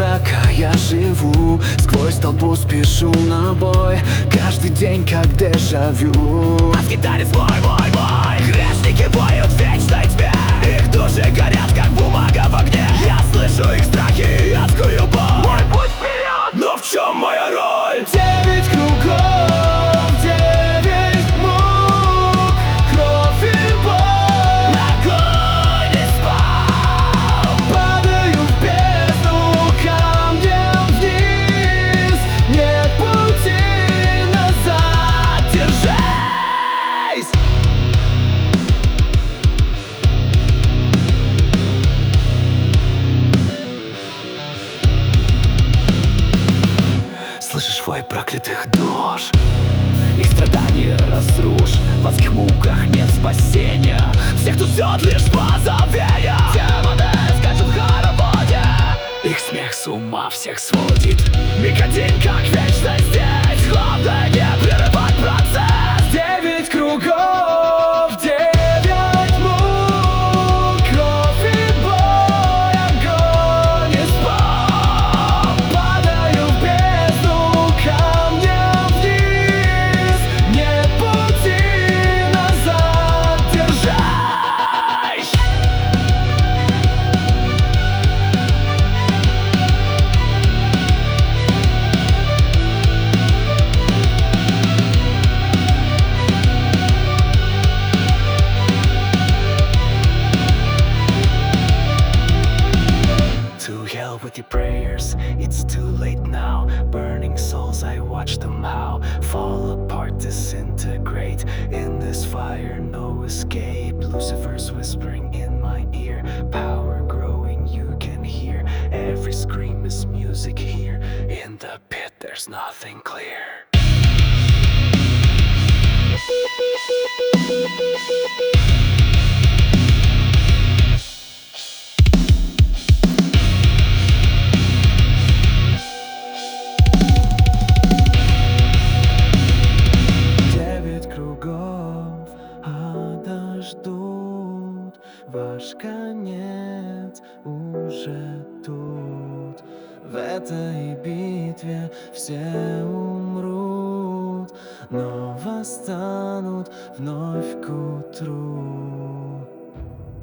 пока я живу. Сквозь толпу спешу на бой, каждый день как дежавю. А в гитаре свой, мой грешники поют в вечной тьме. Их души горят, как бумага в огне. Я слышу их страхи и адскую боль. Мой путь вперед, но в чем моя роль? 9 кругов, 9 мук, кровь и боль. Огонь не спал. Падаю в бездну, камнем вниз. Нет пути назад, Держись! слышишь вой проклятых душ? Их страдания разрушь. В адских муках нет спасения. Всех тут ждет лишь позовение. Демоны скачут в хороводе. Их смех с ума всех сводит. Миг один, как вечность здесь. Главное не прерывать процесс. 9 кругов, 9 мук, кровь и боль. Огонь не спал. Падаю в бездну, камнем вниз. Нет пути назад, Держись! To hell with your prayers, it's too late now. Burning souls, I watch them how fall apart, disintegrate. In this fire, no escape. Lucifer's whispering in my ear. Power growing, you can hear. Every scream is music here. In the pit, there's nothing clear. Ада ждут, ваш конец уже тут. В этой битве все умрут, но восстанут вновь к утру.